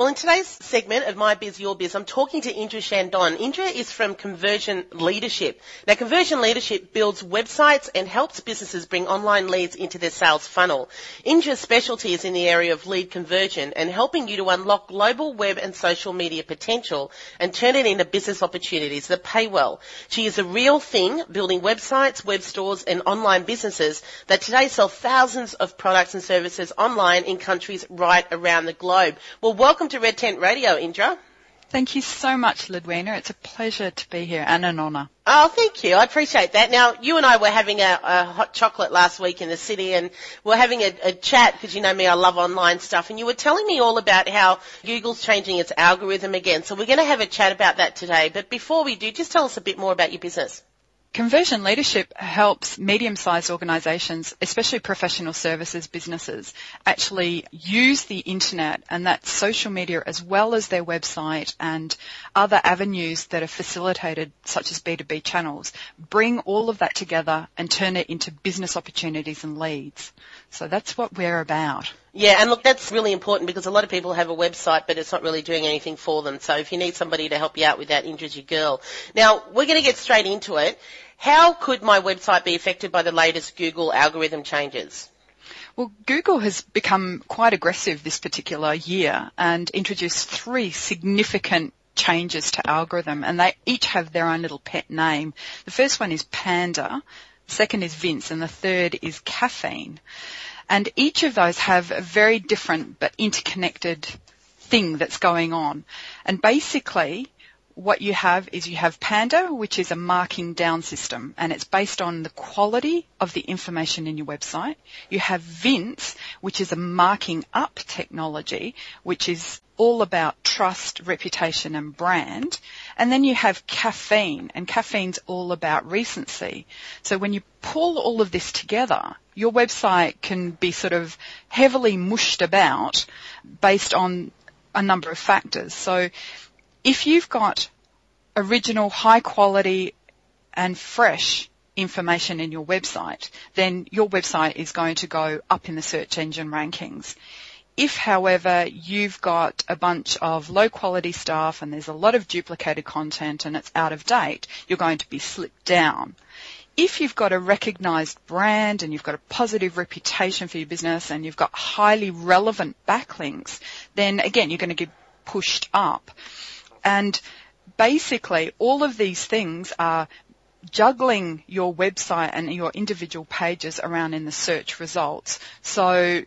Well, in today's segment of My Biz, Your Biz, I'm talking to Indra Shandon. Indra is from Conversion Leadership. Now, Conversion Leadership builds websites and helps businesses bring online leads into their sales funnel. Indra's specialty is in the area of lead conversion and helping you to unlock global web and social media potential and turn it into business opportunities that pay well. She is a real thing, building websites, web stores and online businesses that today sell thousands of products and services online in countries right around the globe. Well, welcome to Red Tent Radio, Indra. Thank you so much, Ludwina. It's a pleasure to be here and an honour. Oh, thank you. I appreciate that. Now, you and I were having a hot chocolate last week in the city and we're having a chat because you know me, I love online stuff, and you were telling me all about how Google's changing its algorithm again. So we're going to have a chat about that today. But before we do, just tell us a bit more about your business. Conversion Leadership helps medium-sized organisations, especially professional services businesses, actually use the internet and that social media as well as their website and other avenues that are facilitated, such as B2B channels, bring all of that together and turn it into business opportunities and leads. So that's what we're about. Yeah, and look, that's really important because a lot of people have a website, but it's not really doing anything for them. So if you need somebody to help you out with that, Indra's your girl. Now, we're going to get straight into it. How could my website be affected by the latest Google algorithm changes? Well, Google has become quite aggressive this particular year and introduced 3 significant changes to algorithm, and they each have their own little pet name. The first one is Panda, the second is Vince, and the third is Caffeine. And each of those have a very different but interconnected thing that's going on. And basically, what you have is you have Panda, which is a marking down system, and it's based on the quality of the information in your website. You have Vince, which is a marking up technology, which is all about trust, reputation and brand. And then you have Caffeine, and Caffeine's all about recency. So when you pull all of this together, your website can be sort of heavily mushed about based on a number of factors. So if you've got original, high quality and fresh information in your website, then your website is going to go up in the search engine rankings. If, however, you've got a bunch of low quality stuff and there's a lot of duplicated content and it's out of date, you're going to be slipped down. If you've got a recognised brand and you've got a positive reputation for your business and you've got highly relevant backlinks, then again, you're going to get pushed up. And basically, all of these things are juggling your website and your individual pages around in the search results. So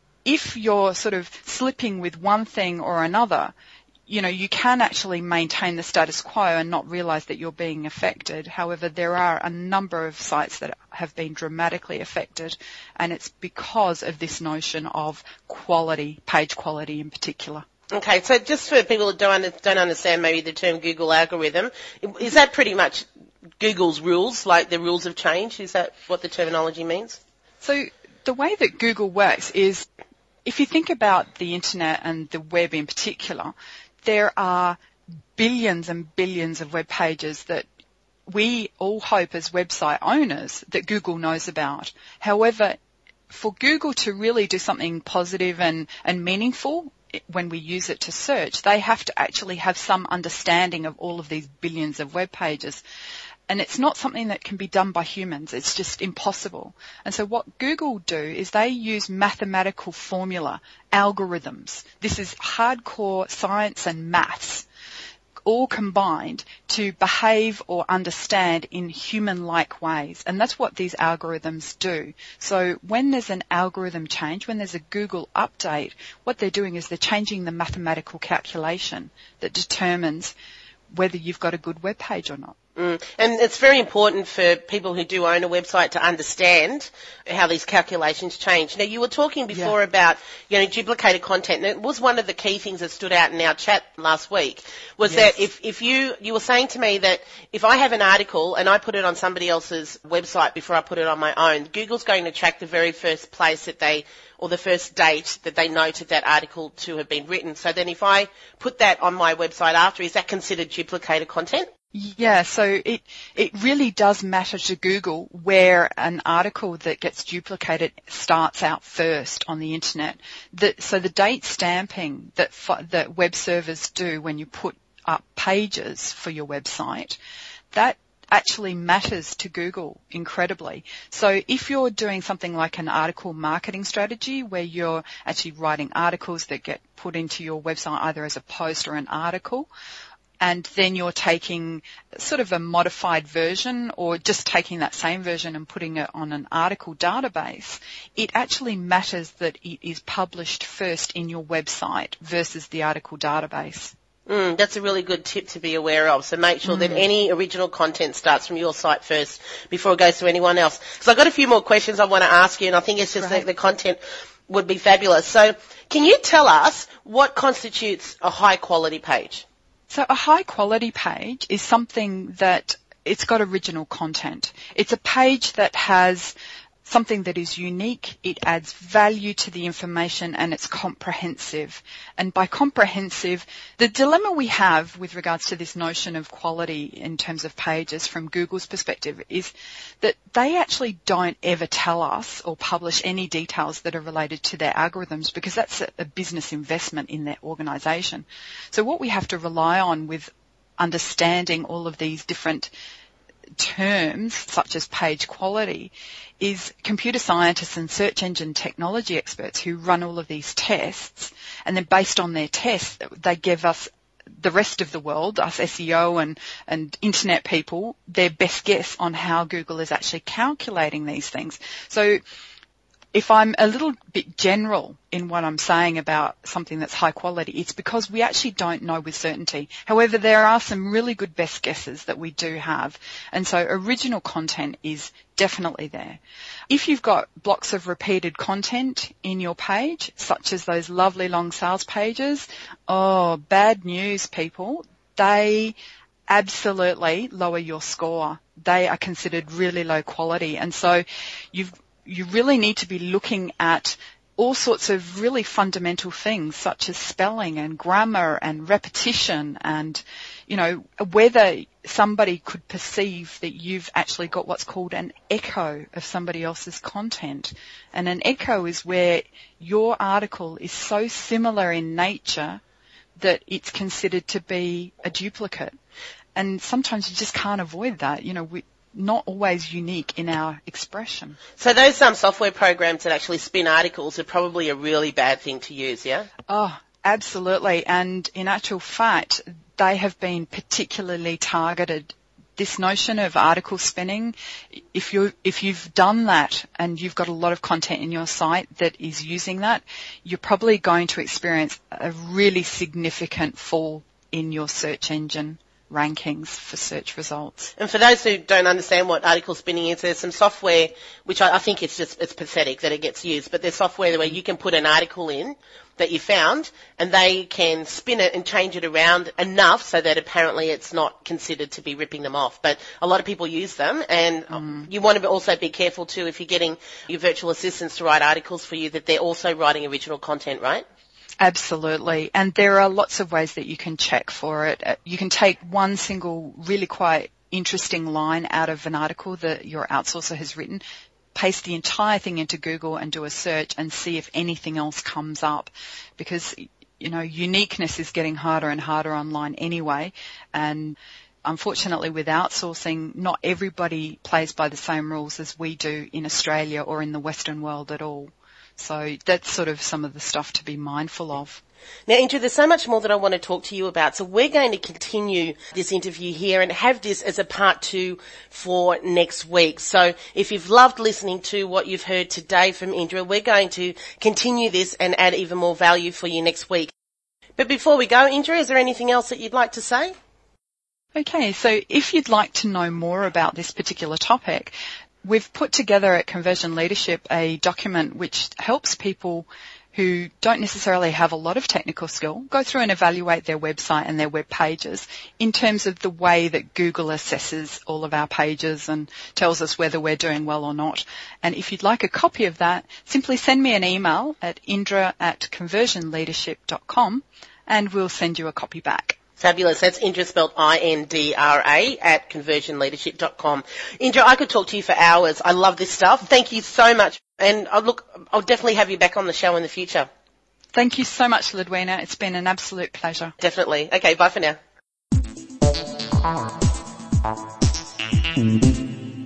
if you're sort of slipping with one thing or another, you know, you can actually maintain the status quo and not realise that you're being affected. However, there are a number of sites that have been dramatically affected, and it's because of this notion of quality, page quality in particular. Okay, so just for people that don't understand maybe the term Google algorithm, is that pretty much Google's rules, like the rules have changed? Is that what the terminology means? So the way that Google works is, if you think about the internet and the web in particular, there are billions and billions of web pages that we all hope as website owners that Google knows about. However, for Google to really do something positive and meaningful when we use it to search, they have to actually have some understanding of all of these billions of web pages. And it's not something that can be done by humans. It's just impossible. And so what Google do is they use mathematical formula, algorithms. This is hardcore science and maths, all combined to behave or understand in human-like ways. And that's what these algorithms do. So when there's an algorithm change, when there's a Google update, what they're doing is they're changing the mathematical calculation that determines whether you've got a good web page or not. And it's very important for people who do own a website to understand how these calculations change. Now, you were talking before about, you know, duplicated content. And it was one of the key things that stood out in our chat last week was that if you were saying to me that if I have an article and I put it on somebody else's website before I put it on my own, Google's going to track the very first place that they, or the first date that they noted that article to have been written. So then if I put that on my website after, is that considered duplicated content? Yeah, so it really does matter to Google where an article that gets duplicated starts out first on the internet. So the date stamping that web servers do when you put up pages for your website, that actually matters to Google incredibly. So if you're doing something like an article marketing strategy where you're actually writing articles that get put into your website either as a post or an article, and then you're taking sort of a modified version or just taking that same version and putting it on an article database, it actually matters that it is published first in your website versus the article database. That's a really good tip to be aware of. So make sure that any original content starts from your site first before it goes to anyone else. So I've got a few more questions I want to ask you, and I think it's just that the content would be fabulous. So can you tell us what constitutes a high-quality page? So a high-quality page is something that it's got original content. It's a page that has something that is unique, it adds value to the information, and it's comprehensive. And by comprehensive, the dilemma we have with regards to this notion of quality in terms of pages from Google's perspective is that they actually don't ever tell us or publish any details that are related to their algorithms because that's a business investment in their organisation. So what we have to rely on with understanding all of these different terms, such as page quality, is computer scientists and search engine technology experts who run all of these tests, and then based on their tests, they give us, the rest of the world, us SEO and internet people, their best guess on how Google is actually calculating these things. So if I'm a little bit general in what I'm saying about something that's high quality, it's because we actually don't know with certainty. However, there are some really good best guesses that we do have. And so original content is definitely there. If you've got blocks of repeated content in your page, such as those lovely long sales pages, bad news, people. They absolutely lower your score. They are considered really low quality. And so you really need to be looking at all sorts of really fundamental things such as spelling and grammar and repetition and, whether somebody could perceive that you've actually got what's called an echo of somebody else's content. And an echo is where your article is so similar in nature that it's considered to be a duplicate. And sometimes you just can't avoid that. We're not always unique in our expression. So those software programs that actually spin articles are probably a really bad thing to use, yeah? Oh, absolutely. And in actual fact, they have been particularly targeted. This notion of article spinning, if you've done that and you've got a lot of content in your site that is using that, you're probably going to experience a really significant fall in your search engine rankings for search results. And for those who don't understand what article spinning is, there's some software, which I think it's pathetic that it gets used, but there's software where you can put an article in that you found and they can spin it and change it around enough so that apparently it's not considered to be ripping them off. But a lot of people use them, and you want to also be careful too if you're getting your virtual assistants to write articles for you that they're also writing original content, right? Absolutely. And there are lots of ways that you can check for it. You can take one single really quite interesting line out of an article that your outsourcer has written, paste the entire thing into Google and do a search and see if anything else comes up, because, uniqueness is getting harder and harder online anyway. And unfortunately with outsourcing, not everybody plays by the same rules as we do in Australia or in the Western world at all. So that's sort of some of the stuff to be mindful of. Now, Indra, there's so much more that I want to talk to you about. So we're going to continue this interview here and have this as a part 2 for next week. So if you've loved listening to what you've heard today from Indra, we're going to continue this and add even more value for you next week. But before we go, Indra, is there anything else that you'd like to say? Okay, so if you'd like to know more about this particular topic, we've put together at Conversion Leadership a document which helps people who don't necessarily have a lot of technical skill go through and evaluate their website and their web pages in terms of the way that Google assesses all of our pages and tells us whether we're doing well or not. And if you'd like a copy of that, simply send me an email at indra@conversionleadership.com and we'll send you a copy back. Fabulous. That's Indra, spelled INDRA, at conversionleadership.com. Indra, I could talk to you for hours. I love this stuff. Thank you so much. And I'll definitely have you back on the show in the future. Thank you so much, Ludwina. It's been an absolute pleasure. Definitely. Okay, bye for now.